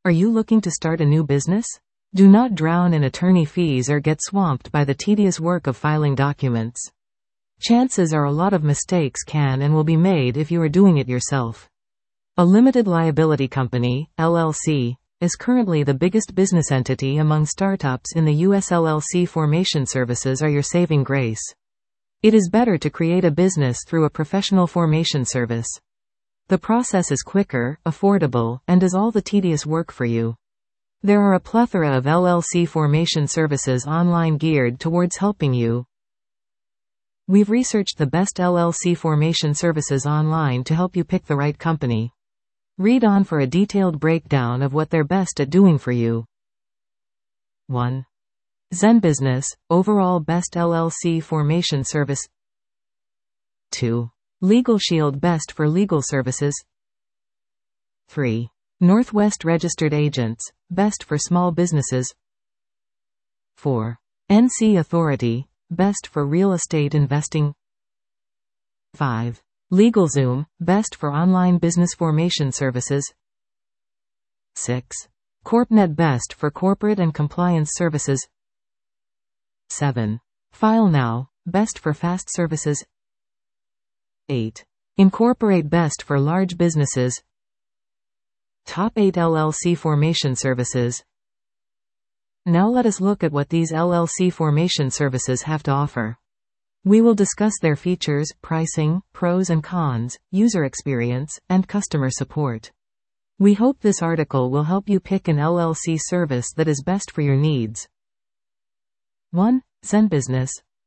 Are you looking to start a new business? Do not drown in attorney fees or get swamped by the tedious work of filing documents. Chances are a lot of mistakes can and will be made if you are doing it yourself. A limited liability company, LLC, is currently the biggest business entity among startups in the US. LLC formation services are your saving grace. It is better to create a business through a professional formation service. The process is quicker, affordable, and does all the tedious work for you. There are a plethora of LLC formation services online geared towards helping you. We've researched the best LLC formation services online to help you pick the right company. Read on for a detailed breakdown of what they're best at doing for you. 1. ZenBusiness, overall best LLC formation service. 2. LegalShield, best for legal services. 3. Northwest Registered Agents, best for small businesses. 4. NC Authority, best for real estate investing. 5. LegalZoom, best for online business formation services. 6. CorpNet, best for corporate and compliance services. 7. FileNow, best for fast services. 8. Incorporate, best for large businesses. Top 8 LLC formation services. Now let us look at what these LLC formation services have to offer. We will discuss their features, pricing, pros and cons, user experience, and customer support. We hope this article will help you pick an LLC service that is best for your needs. 1. ZenBusiness.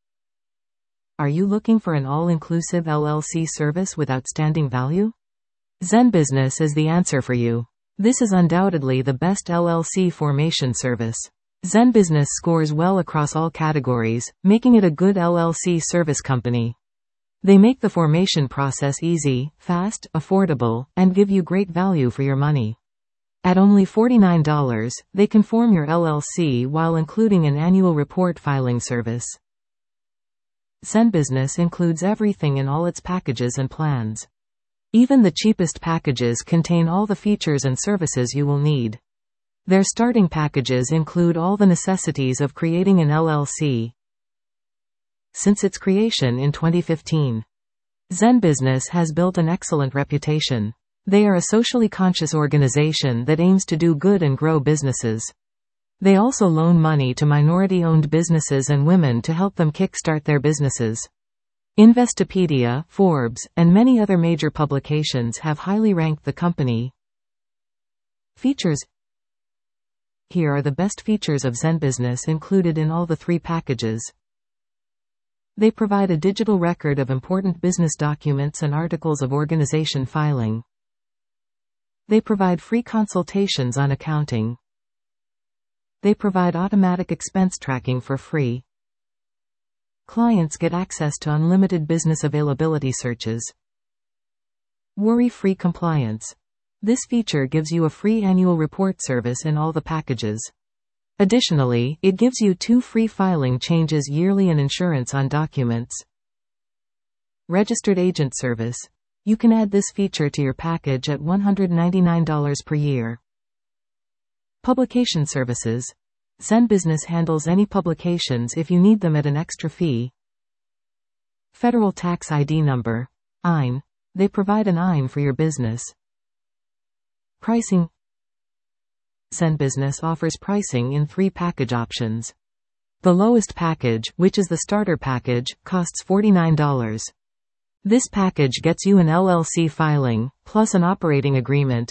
Are you looking for an all-inclusive LLC service with outstanding value? ZenBusiness is the answer for you. This is undoubtedly the best LLC formation service. ZenBusiness scores well across all categories, making it a good LLC service company. They make the formation process easy, fast, affordable, and give you great value for your money. At only $49, they can form your LLC while including an annual report filing service. ZenBusiness includes everything in all its packages and plans. Even the cheapest packages contain all the features and services you will need. Their starting packages include all the necessities of creating an LLC. Since its creation in 2015, ZenBusiness has built an excellent reputation. They are a socially conscious organization that aims to do good and grow businesses. They also loan money to minority-owned businesses and women to help them kickstart their businesses. Investopedia, Forbes, and many other major publications have highly ranked the company. Features. Here are the best features of ZenBusiness included in all the 3 packages. They provide a digital record of important business documents and articles of organization filing. They provide free consultations on accounting. They provide automatic expense tracking for free. Clients get access to unlimited business availability searches. Worry-free compliance. This feature gives you a free annual report service in all the packages. Additionally, it gives you 2 free filing changes yearly and insurance on documents. Registered Agent Service. You can add this feature to your package at $199 per year. Publication Services. ZenBusiness handles any publications if you need them at an extra fee. Federal Tax ID Number. EIN. They provide an EIN for your business. Pricing. ZenBusiness offers pricing in 3 package options. The lowest package, which is the starter package, costs $49. This package gets you an LLC filing, plus an operating agreement.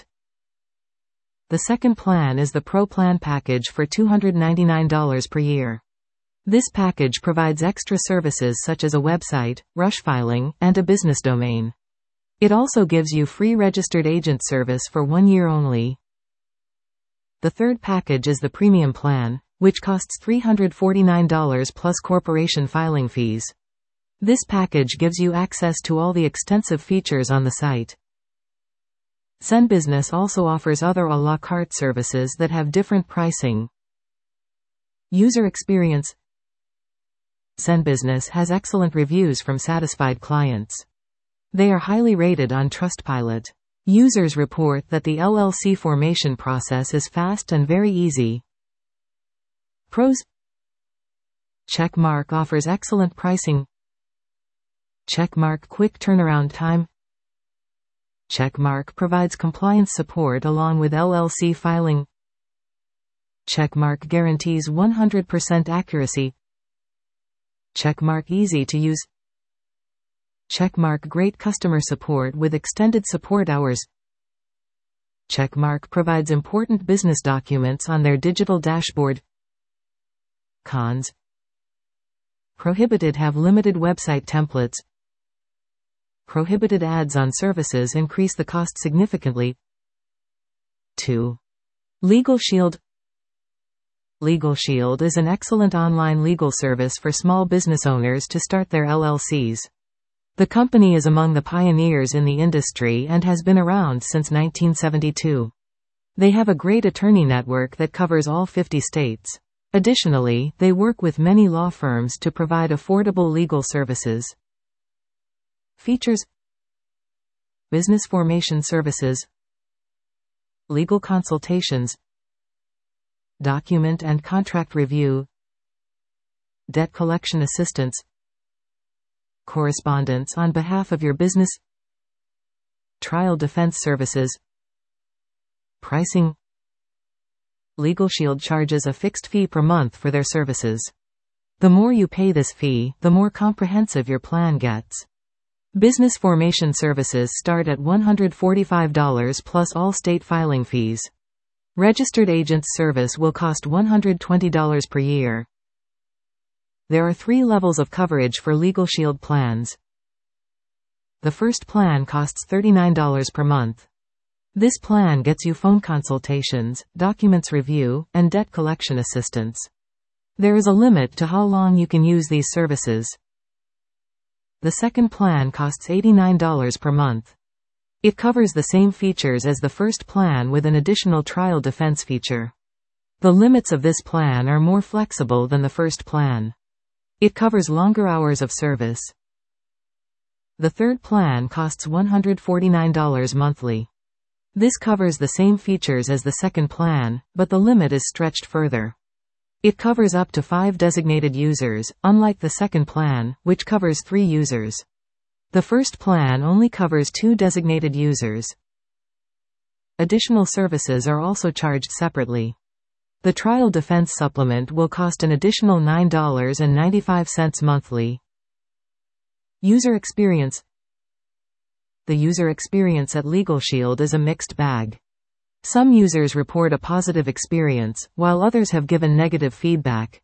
The second plan is the Pro Plan package for $299 per year. This package provides extra services such as a website, rush filing, and a business domain. It also gives you free registered agent service for 1 year only. The third package is the Premium Plan, which costs $349 plus corporation filing fees. This package gives you access to all the extensive features on the site. ZenBusiness also offers other a la carte services that have different pricing. User experience. ZenBusiness has excellent reviews from satisfied clients. They are highly rated on Trustpilot. Users report that the LLC formation process is fast and very easy. Pros: Checkmark offers excellent pricing. Checkmark quick turnaround time. Checkmark provides compliance support along with LLC filing. Checkmark guarantees 100% accuracy. Checkmark easy to use. Checkmark great customer support with extended support hours. Checkmark provides important business documents on their digital dashboard. Cons: Prohibited have limited website templates. Prohibited ads on services increase the cost significantly. 2. Legal Shield. Legal Shield is an excellent online legal service for small business owners to start their LLCs. The company is among the pioneers in the industry and has been around since 1972. They have a great attorney network that covers all 50 states. Additionally, they work with many law firms to provide affordable legal services. Features: business formation services, legal consultations, document and contract review, debt collection assistance, correspondence on behalf of your business, trial defense services. Pricing: Legal Shield charges a fixed fee per month for their services. The more you pay this fee, the more comprehensive your plan gets. Business formation services start at $145 plus all state filing fees. Registered agent's service will cost $120 per year. There are 3 levels of coverage for Legal Shield plans. The first plan costs $39 per month. This plan gets you phone consultations, documents review, and debt collection assistance. There is a limit to how long you can use these services. The second plan costs $89 per month. It covers the same features as the first plan with an additional trial defense feature. The limits of this plan are more flexible than the first plan. It covers longer hours of service. The third plan costs $149 monthly. This covers the same features as the second plan, but the limit is stretched further. It covers up to 5 designated users, unlike the second plan, which covers 3 users. The first plan only covers 2 designated users. Additional services are also charged separately. The trial defense supplement will cost an additional $9.95 monthly. User experience. The user experience at Legal Shield is a mixed bag. Some users report a positive experience, while others have given negative feedback.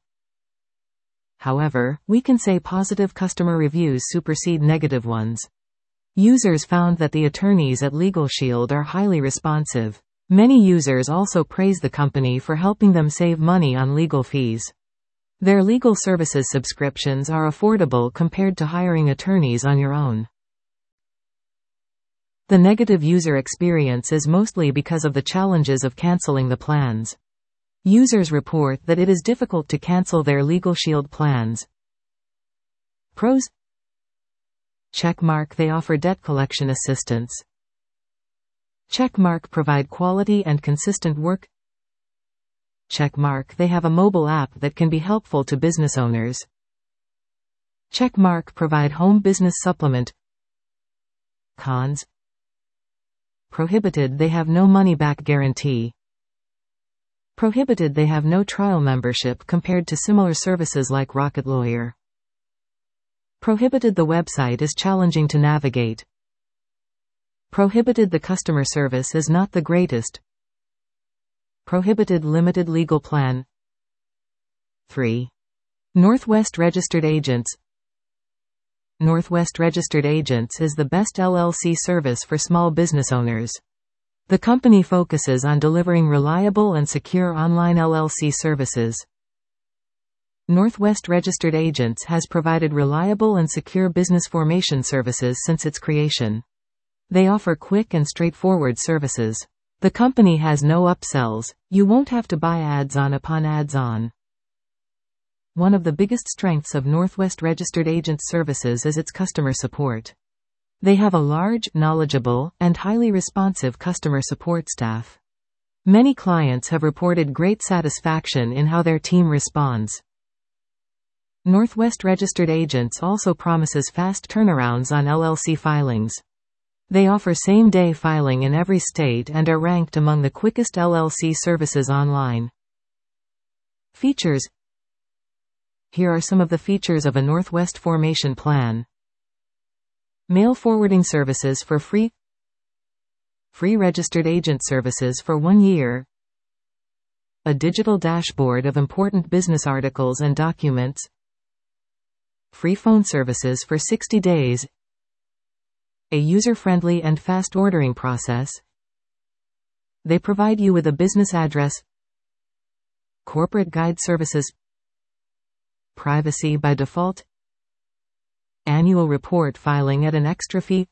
However, we can say positive customer reviews supersede negative ones. Users found that the attorneys at Legal Shield are highly responsive. Many users also praise the company for helping them save money on legal fees. Their legal services subscriptions are affordable compared to hiring attorneys on your own. The negative user experience is mostly because of the challenges of canceling the plans. Users report that it is difficult to cancel their Legal Shield plans. Pros: Checkmark. They offer debt collection assistance. Checkmark provide quality and consistent work. Checkmark. They have a mobile app that can be helpful to business owners. Checkmark provide home business supplement. Cons: Prohibited. They have no money-back guarantee. Prohibited. They have no trial membership compared to similar services like Rocket Lawyer. Prohibited. The website is challenging to navigate. Prohibited. The customer service is not the greatest. Prohibited. Limited legal plan. 3. Northwest Registered Agents. Northwest Registered Agents is the best LLC service for small business owners. The company focuses on delivering reliable and secure online LLC services. Northwest Registered Agents has provided reliable and secure business formation services since its creation. They offer quick and straightforward services. The company has no upsells. You won't have to buy ads on upon ads on. One of the biggest strengths of Northwest Registered Agents services is its customer support. They have a large, knowledgeable, and highly responsive customer support staff. Many clients have reported great satisfaction in how their team responds. Northwest Registered Agents also promises fast turnarounds on LLC filings. They offer same-day filing in every state and are ranked among the quickest LLC services online. Features. Here are some of the features of a Northwest formation plan. Mail forwarding services for free. Free registered agent services for 1 year. A digital dashboard of important business articles and documents. Free phone services for 60 days. A user-friendly and fast ordering process. They provide you with a business address. Corporate guide services. Privacy by default. Annual report filing at an extra fee.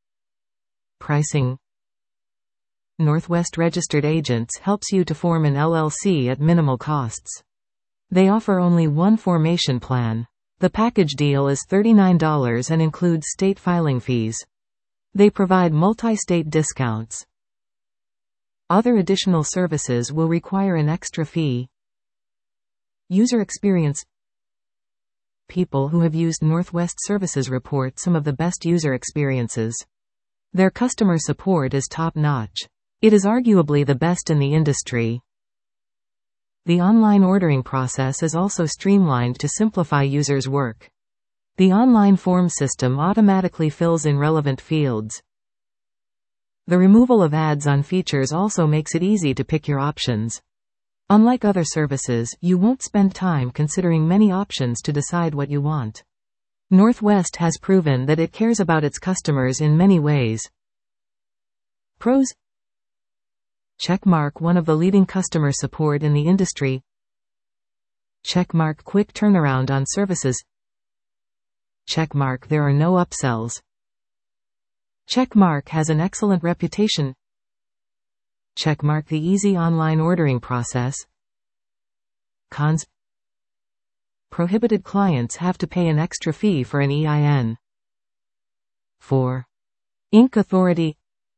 Pricing. Northwest Registered Agents helps you to form an LLC at minimal costs. They offer only one formation plan. The package deal is $39 and includes state filing fees. They provide multi-state discounts. Other additional services will require an extra fee. User experience. People who have used Northwest services report some of the best user experiences. Their customer support is top-notch. It is arguably the best in the industry. The online ordering process is also streamlined to simplify users' work. The online form system automatically fills in relevant fields. The removal of ads on features also makes it easy to pick your options. Unlike other services, you won't spend time considering many options to decide what you want. Northwest has proven that it cares about its customers in many ways. Pros. Checkmark, one of the leading customer support in the industry. Checkmark, quick turnaround on services. Checkmark, there are no upsells. Checkmark has an excellent reputation. Checkmark, the easy online ordering process. Cons. Prohibited clients have to pay an extra fee for an EIN. 4. Inc. Authority.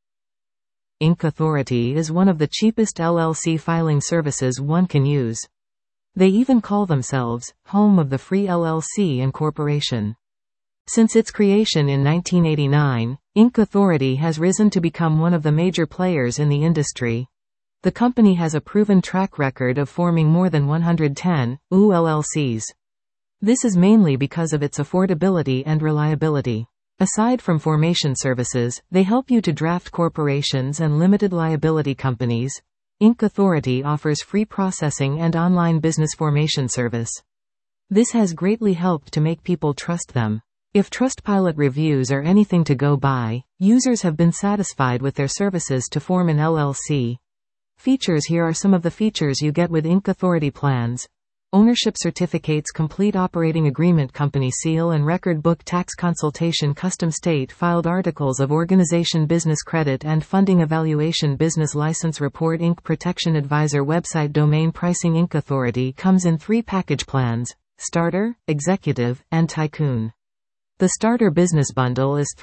Inc. Authority is one of the cheapest LLC filing services one can use. They even call themselves home of the free LLC incorporation. Since its creation in 1989, Inc. Authority has risen to become one of the major players in the industry. The company has a proven track record of forming more than 110 LLCs. This is mainly because of its affordability and reliability. Aside from formation services, they help you to draft corporations and limited liability companies. Inc. Authority offers free processing and online business formation service. This has greatly helped to make people trust them. If Trustpilot reviews are anything to go by, users have been satisfied with their services to form an LLC. Features. Here are some of the features you get with Inc. Authority plans. Ownership certificates, complete operating agreement, company seal and record book, tax consultation, custom state filed articles of organization, business credit and funding evaluation, business license report, Inc. Protection Advisor, website domain pricing. Inc. Authority comes in 3 package plans: Starter, Executive, and Tycoon. The Starter Business Bundle is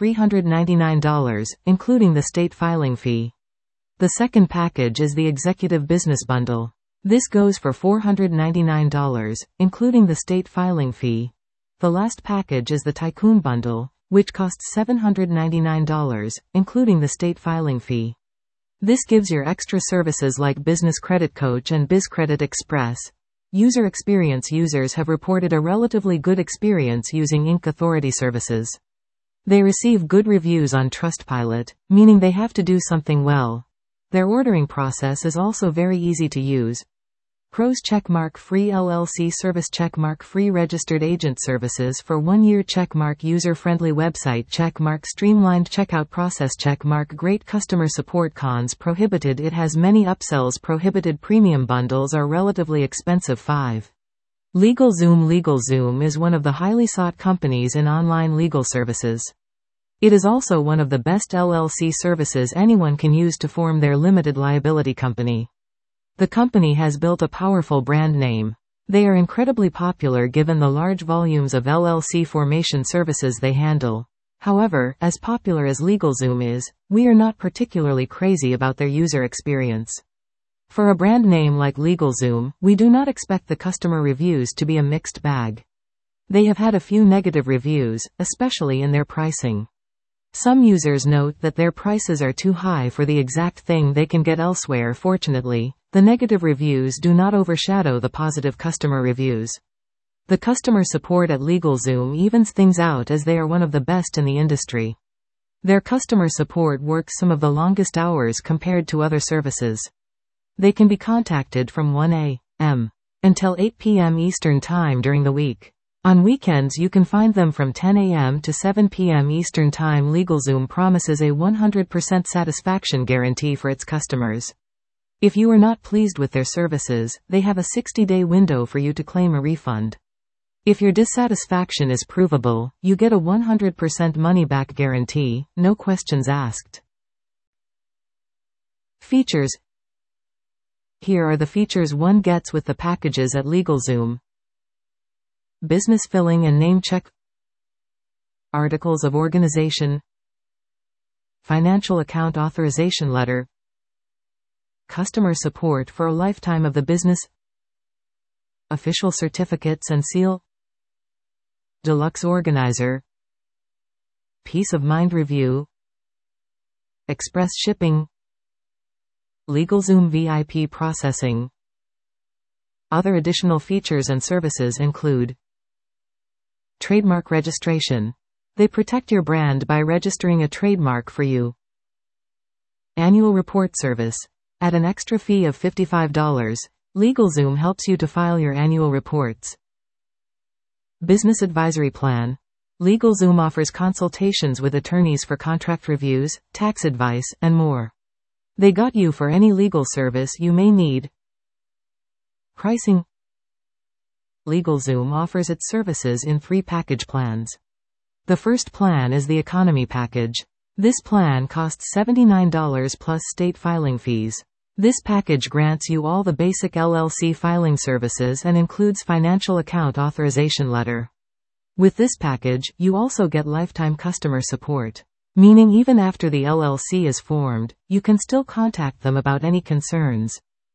$399, including the state filing fee. The second package is the Executive Business Bundle. This goes for $499, including the state filing fee. The last package is the Tycoon Bundle, which costs $799, including the state filing fee. This gives your extra services like Business Credit Coach and BizCredit Express. User experience. Users have reported a relatively good experience using Inc. Authority services. They receive good reviews on Trustpilot, meaning they have to do something well. Their ordering process is also very easy to use. Pros. Checkmark, free LLC service. Checkmark, free registered agent services for 1 year. Checkmark, user-friendly website. Checkmark, streamlined checkout process. Checkmark, great customer support. Cons. Prohibited. It has many upsells. Prohibited premium bundles are relatively expensive. 5. LegalZoom. LegalZoom is one of the highly sought companies in online legal services. It is also one of the best LLC services anyone can use to form their limited liability company. The company has built a powerful brand name. They are incredibly popular given the large volumes of LLC formation services they handle. However, as popular as LegalZoom is, we are not particularly crazy about their user experience. For a brand name like LegalZoom, we do not expect the customer reviews to be a mixed bag. They have had a few negative reviews, especially in their pricing. Some users note that their prices are too high for the exact thing they can get elsewhere. Fortunately, the negative reviews do not overshadow the positive customer reviews. The customer support at LegalZoom evens things out as they are one of the best in the industry. Their customer support works some of the longest hours compared to other services. They can be contacted from 1 a.m. until 8 p.m. Eastern Time during the week. On weekends you can find them from 10 a.m. to 7 p.m. Eastern Time. LegalZoom promises a 100% satisfaction guarantee for its customers. If you are not pleased with their services, they have a 60-day window for you to claim a refund. If your dissatisfaction is provable, you get a 100% money-back guarantee, no questions asked. Features. Here are the features one gets with the packages at LegalZoom. Business filling and name check, articles of organization, financial account authorization letter, customer support for a lifetime of the business, official certificates and seal, deluxe organizer, peace of mind review, express shipping, LegalZoom VIP processing. Other additional features and services include trademark registration. They protect your brand by registering a trademark for you. Annual report service. At an extra fee of $55, LegalZoom helps you to file your annual reports. Business advisory plan. LegalZoom offers consultations with attorneys for contract reviews, tax advice, and more. They got you for any legal service you may need. Pricing. LegalZoom offers its services in 3 package plans. The first plan is the economy package. This plan costs $79 plus state filing fees. This package grants you all the basic LLC filing services and includes financial account authorization letter. With this package, you also get lifetime customer support. Meaning even after the LLC is formed, you can still contact them about any concerns.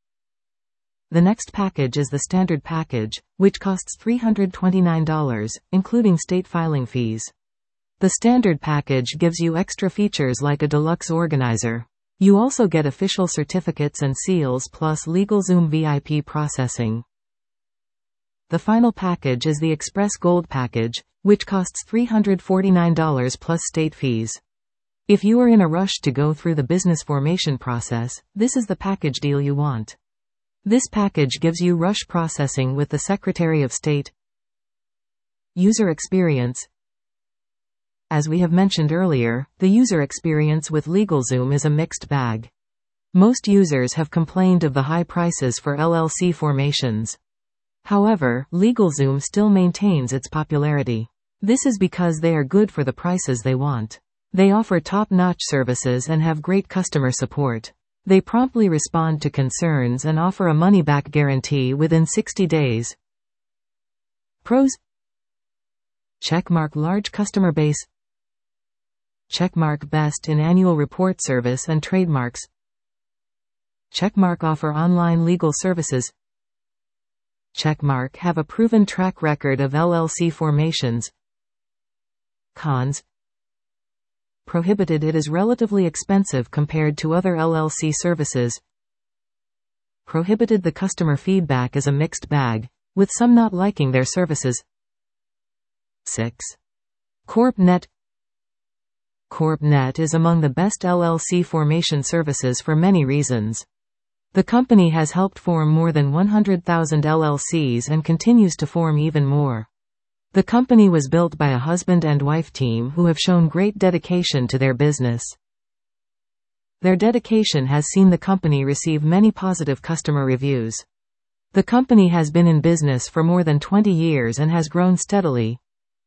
The next package is the standard package, which costs $329, including state filing fees. The standard package gives you extra features like a deluxe organizer. You also get official certificates and seals plus LegalZoom VIP processing. The final package is the Express Gold package, which costs $349 plus state fees. If you are in a rush to go through the business formation process, this is the package deal you want. This package gives you rush processing with the Secretary of State. User experience. As we have mentioned earlier, the user experience with LegalZoom is a mixed bag. Most users have complained of the high prices for LLC formations. However, LegalZoom still maintains its popularity. This is because they are good for the prices they want. They offer top-notch services and have great customer support. They promptly respond to concerns and offer a money-back guarantee within 60 days. Pros. Checkmark large customer base. Checkmark best in annual report service and trademarks. Checkmark offer online legal services. Checkmark have a proven track record of LLC formations. Cons. Prohibited. It is relatively expensive compared to other LLC services. Prohibited. The customer feedback is a mixed bag, with some not liking their services. 6. CorpNet. CorpNet is among the best LLC formation services for many reasons. The company has helped form more than 100,000 LLCs and continues to form even more. The company was built by a husband and wife team who have shown great dedication to their business. Their dedication has seen the company receive many positive customer reviews. The company has been in business for more than 20 years and has grown steadily.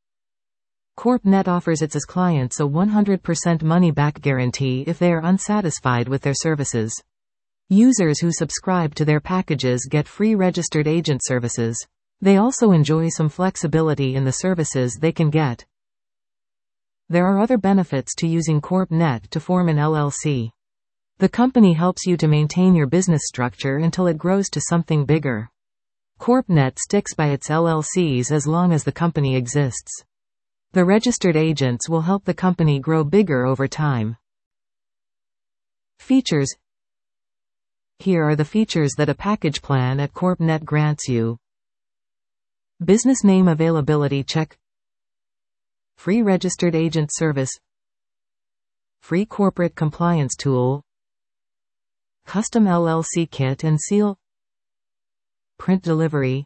CorpNet offers its clients a 100% money-back guarantee if they are unsatisfied with their services. Users who subscribe to their packages get free registered agent services. They also enjoy some flexibility in the services they can get. There are other benefits to using CorpNet to form an LLC. The company helps you to maintain your business structure until it grows to something bigger. CorpNet sticks by its LLCs as long as the company exists. The registered agents will help the company grow bigger over time. Features. Here are the features that a package plan at CorpNet grants you. Business name availability check. Free registered agent service. Free corporate compliance tool. Custom LLC kit and seal. Print delivery.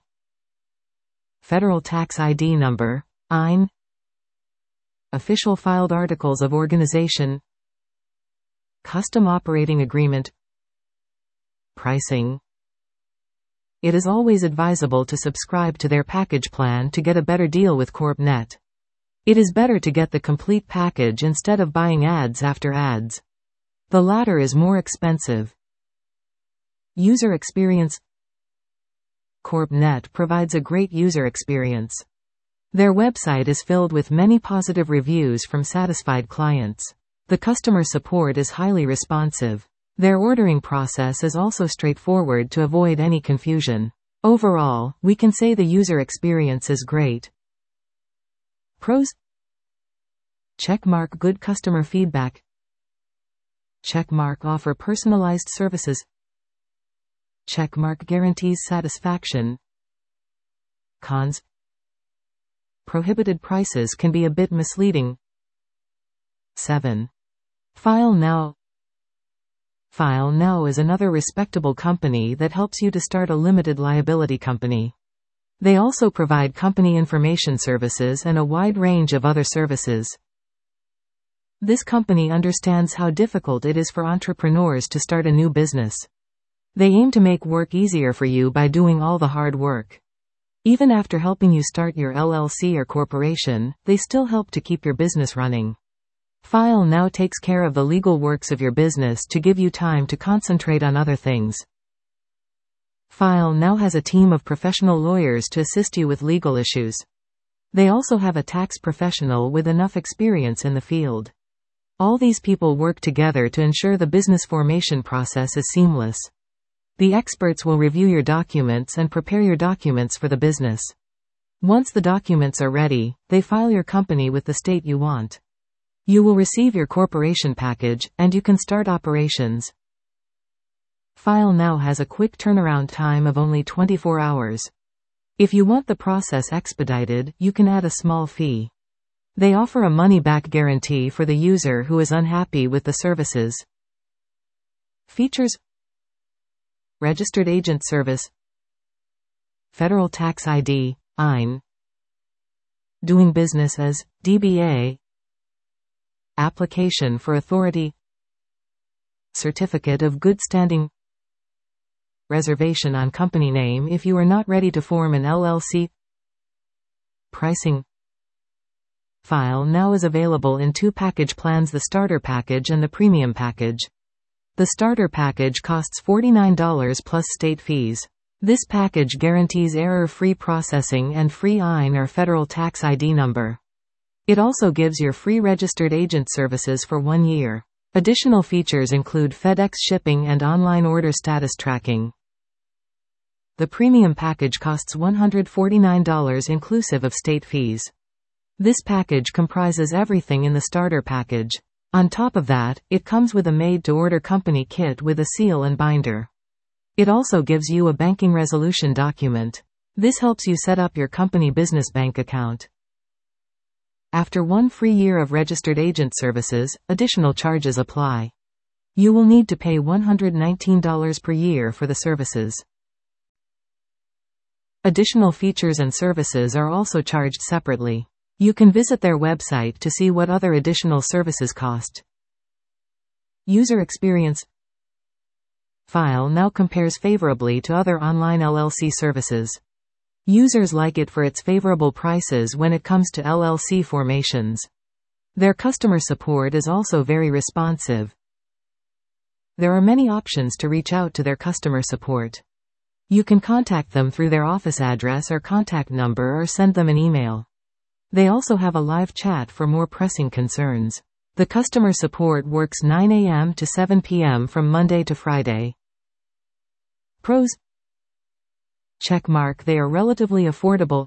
Federal tax ID number, EIN. Official filed articles of organization. Custom operating agreement. Pricing. It is always advisable to subscribe to their package plan to get a better deal with CorpNet. It is better to get the complete package instead of buying ads after ads. The latter is more expensive. User experience. CorpNet provides a great user experience. Their website is filled with many positive reviews from satisfied clients. The customer support is highly responsive. Their ordering process is also straightforward to avoid any confusion. Overall, we can say the user experience is great. Pros. Checkmark good customer feedback. Checkmark offer personalized services. Checkmark guarantees satisfaction. Cons. Prohibited prices can be a bit misleading. 7. FileNow. FileNow is another respectable company that helps you to start a limited liability company. They also provide company information services and a wide range of other services. This company understands how difficult it is for entrepreneurs to start a new business. They aim to make work easier for you by doing all the hard work. Even after helping you start your LLC or corporation, they still help to keep your business running. FileNow takes care of the legal works of your business to give you time to concentrate on other things. FileNow has a team of professional lawyers to assist you with legal issues. They also have a tax professional with enough experience in the field. All these people work together to ensure the business formation process is seamless. The experts will review your documents and prepare your documents for the business. Once the documents are ready, they file your company with the state you want. You will receive your corporation package, and you can start operations. FileNow has a quick turnaround time of only 24 hours. If you want the process expedited, you can add a small fee. They offer a money-back guarantee for the user who is unhappy with the services. Features. Registered agent service. Federal tax ID, EIN. Doing business as, DBA. Application for authority. Certificate of good standing. Reservation on company name if you are not ready to form an LLC. Pricing. FileNow is available in 2 package plans: the starter package and the premium package. The starter package costs $49 plus state fees. This package guarantees error-free processing and free EIN or federal tax ID number. It also gives your free registered agent services for 1 year. Additional features include FedEx shipping and online order status tracking. The premium package costs $149 inclusive of state fees. This package comprises everything in the starter package. On top of that, it comes with a made-to-order company kit with a seal and binder. It also gives you a banking resolution document. This helps you set up your company business bank account. After 1 free year of registered agent services, additional charges apply. You will need to pay $119 per year for the services. Additional features and services are also charged separately. You can visit their website to see what other additional services cost. User experience. FileNow compares favorably to other online LLC services. Users like it for its favorable prices when it comes to LLC formations. Their customer support is also very responsive. There are many options to reach out to their customer support. You can contact them through their office address or contact number or send them an email. They also have a live chat for more pressing concerns. The customer support works 9 a.m. to 7 p.m. from Monday to Friday. Pros: Checkmark, they are relatively affordable.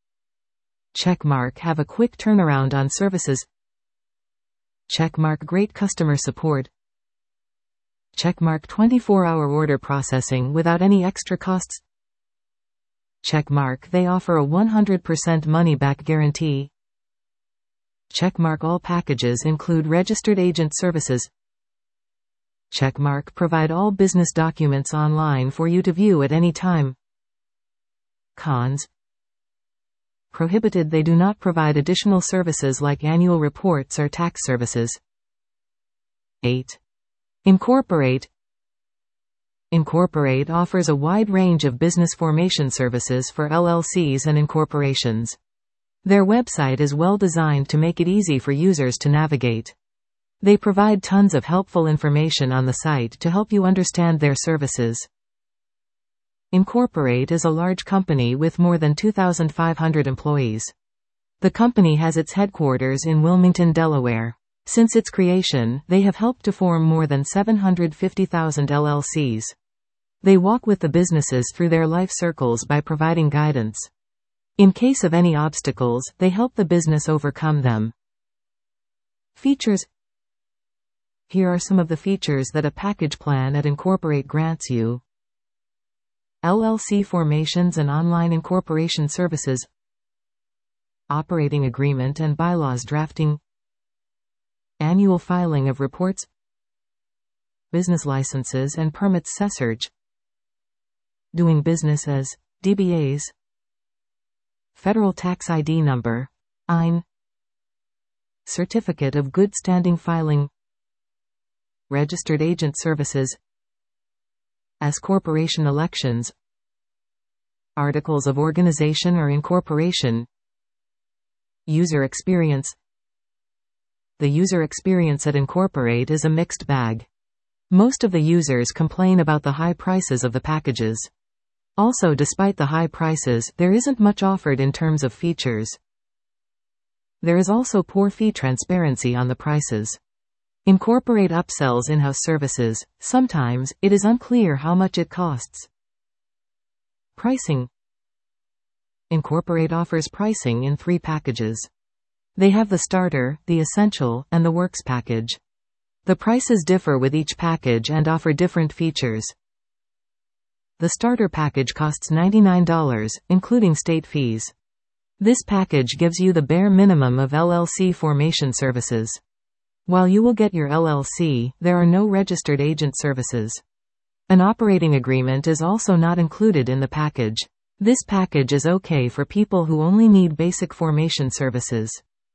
Checkmark have a quick turnaround on services. Checkmark great customer support. Checkmark 24-hour order processing without any extra costs. Checkmark, they offer a 100% money-back guarantee. Checkmark, all packages include registered agent services. Checkmark provide all business documents online for you to view at any time. Cons: prohibited, they do not provide additional services like annual reports or tax services. 8. Incorporate. Incorporate offers a wide range of business formation services for LLCs and incorporations. Their website is well designed to make it easy for users to navigate. They provide tons of helpful information on the site to help you understand their services. Incorporate is a large company with more than 2,500 employees. The company has its headquarters in Wilmington, Delaware. Since its creation, they have helped to form more than 750,000 LLCs. They walk with the businesses through their life circles by providing guidance. In case of any obstacles, they help the business overcome them. Features. Here are some of the features that a package plan at Incorporate grants you. LLC formations and online incorporation services. Operating agreement and bylaws drafting. Annual filing of reports. Business licenses and permits CSRG. Doing business as DBAs. Federal Tax ID number, EIN. Certificate of Good Standing filing. Registered Agent Services. S corporation elections. Articles of organization or incorporation. User experience. The user experience at Incorporate is a mixed bag. Most of the users complain about the high prices of the packages. Also, despite the high prices, there isn't much offered in terms of features. There is also poor fee transparency on the prices. Incorporate upsells in-house services. Sometimes, it is unclear how much it costs. Pricing. Incorporate offers pricing in 3 packages. They have the Starter, the Essential, and the Works package. The prices differ with each package and offer different features. The Starter package costs $99, including state fees. This package gives you the bare minimum of LLC formation services. While you will get your LLC, there are no registered agent services. An operating agreement is also not included in the package. This package is okay for people who only need basic formation services.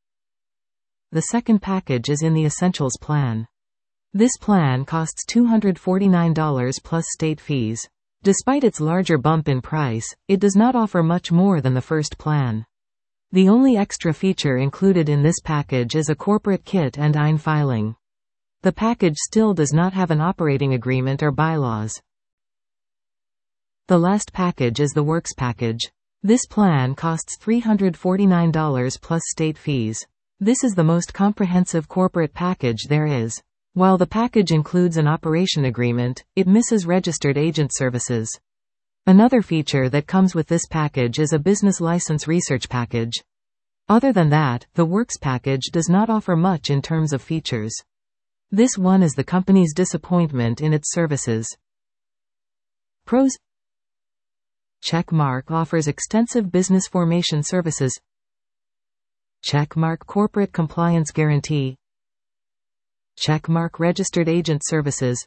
The second package is in the Essentials plan. This plan costs $249 plus state fees. Despite its larger bump in price, it does not offer much more than the first plan. The only extra feature included in this package is a corporate kit and EIN filing. The package still does not have an operating agreement or bylaws. The last package is the Works package. This plan costs $349 plus state fees. This is the most comprehensive corporate package there is. While the package includes an operation agreement, it misses registered agent services. Another feature that comes with this package is a business license research package. Other than that, the Works package does not offer much in terms of features. This one is the company's disappointment in its services. Pros. Checkmark offers extensive business formation services. Checkmark corporate compliance guarantee. Checkmark registered agent services.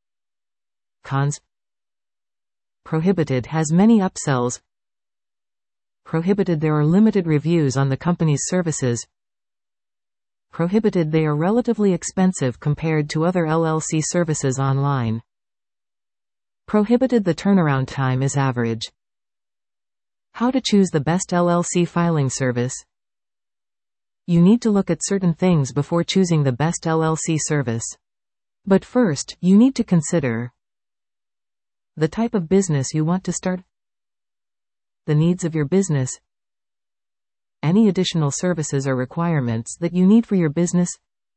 Cons. Prohibited has many upsells. Prohibited, there are limited reviews on the company's services. Prohibited, they are relatively expensive compared to other LLC services online. Prohibited, the turnaround time is average. How to choose the best LLC filing service. You need to look at certain things before choosing the best LLC service. But first, you need to consider the type of business you want to start, the needs of your business, Any additional services or requirements that you need for your business?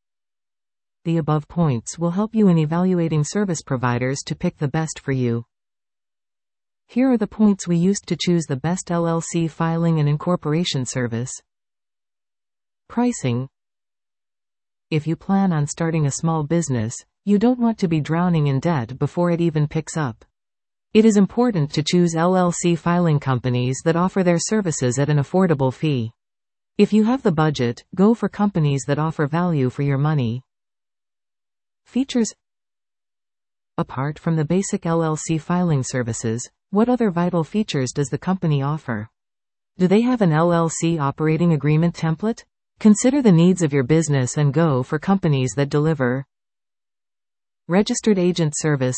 The above points will help you in evaluating service providers to pick the best for you. Here are the points we used to choose the best LLC filing and incorporation service. Pricing. If you plan on starting a small business, you don't want to be drowning in debt before it even picks up. It is important to choose LLC filing companies that offer their services at an affordable fee. If you have the budget, go for companies that offer value for your money. Features. Apart from the basic LLC filing services, what other vital features does the company offer? Do they have an LLC operating agreement template? Consider the needs of your business and go for companies that deliver. Registered agent service.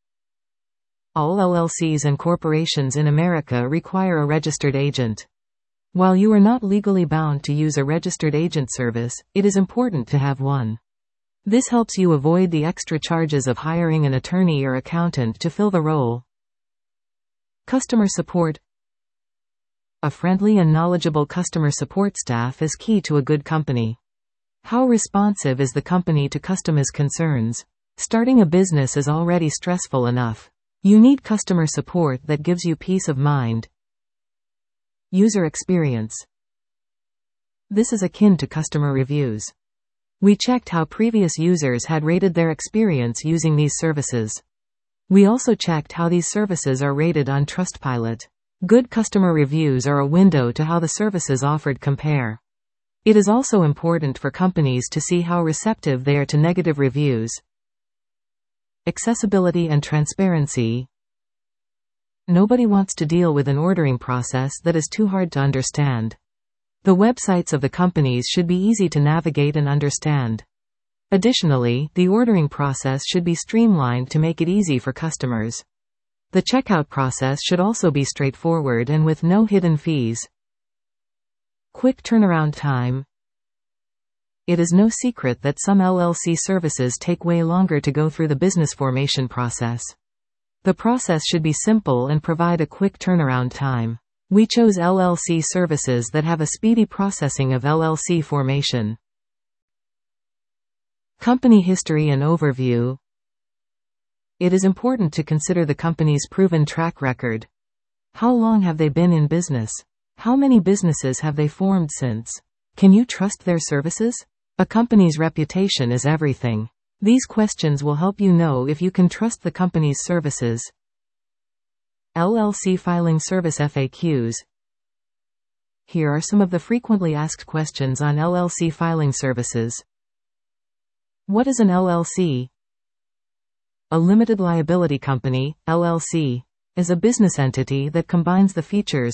All LLCs and corporations in America require a registered agent. While you are not legally bound to use a registered agent service, it is important to have one. This helps you avoid the extra charges of hiring an attorney or accountant to fill the role. Customer support. A friendly and knowledgeable customer support staff is key to a good company. How responsive is the company to customers' concerns? Starting a business is already stressful enough. You need customer support that gives you peace of mind. User experience. This is akin to customer reviews. We checked how previous users had rated their experience using these services. We also checked how these services are rated on Trustpilot. Good customer reviews are a window to how the services offered compare. It is also important for companies to see how receptive they are to negative reviews. Accessibility and transparency. Nobody wants to deal with an ordering process that is too hard to understand. The websites of the companies should be easy to navigate and understand. Additionally, the ordering process should be streamlined to make it easy for customers. The checkout process should also be straightforward and with no hidden fees. Quick turnaround time. It is no secret that some LLC services take way longer to go through the business formation process. The process should be simple and provide a quick turnaround time. We chose LLC services that have a speedy processing of LLC formation. Company history and overview. It is important to consider the company's proven track record. How long have they been in business? How many businesses have they formed since? Can you trust their services? A company's reputation is everything. These questions will help you know if you can trust the company's services. LLC filing service FAQs. Here are some of the frequently asked questions on LLC filing services. What is an LLC? A limited liability company, LLC, is a business entity that combines the features.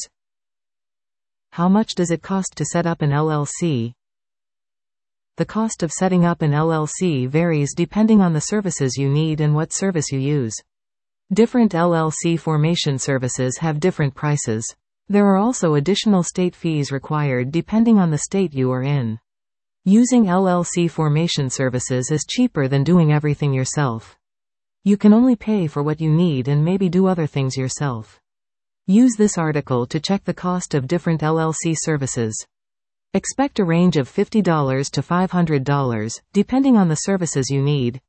How much does it cost to set up an LLC? The cost of setting up an LLC varies depending on the services you need and what service you use. Different LLC formation services have different prices. There are also additional state fees required depending on the state you are in. Using LLC formation services is cheaper than doing everything yourself. You can only pay for what you need and maybe do other things yourself. Use this article to check the cost of different LLC services. Expect a range of $50 to $500, depending on the services you need.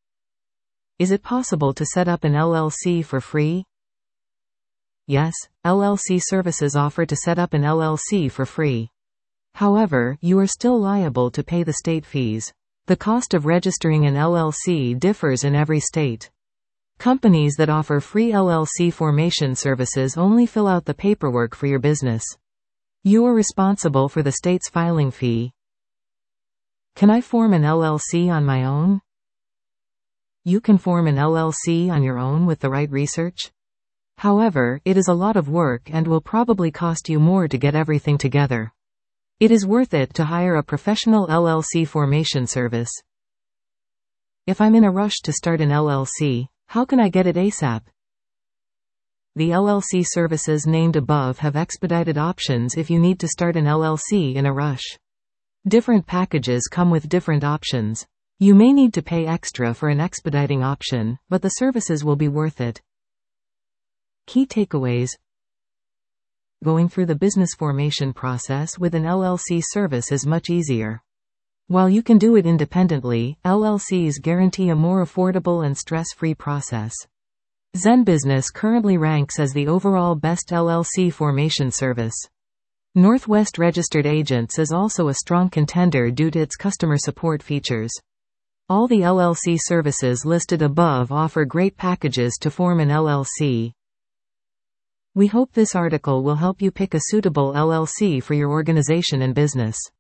Is it possible to set up an LLC for free? Yes, LLC services offer to set up an LLC for free. However, you are still liable to pay the state fees. The cost of registering an LLC differs in every state. Companies that offer free LLC formation services only fill out the paperwork for your business. You are responsible for the state's filing fee. Can I form an LLC on my own? You can form an LLC on your own with the right research. However, it is a lot of work and will probably cost you more to get everything together. It is worth it to hire a professional LLC formation service. If I'm in a rush to start an LLC, how can I get it ASAP? The LLC services named above have expedited options if you need to start an LLC in a rush. Different packages come with different options. You may need to pay extra for an expediting option, but the services will be worth it. Key takeaways. going through the business formation process with an LLC service is much easier. While you can do it independently, LLCs guarantee a more affordable and stress-free process. ZenBusiness currently ranks as the overall best LLC formation service. Northwest Registered Agents is also a strong contender due to its customer support features. All the LLC services listed above offer great packages to form an LLC. We hope this article will help you pick a suitable LLC for your organization and business.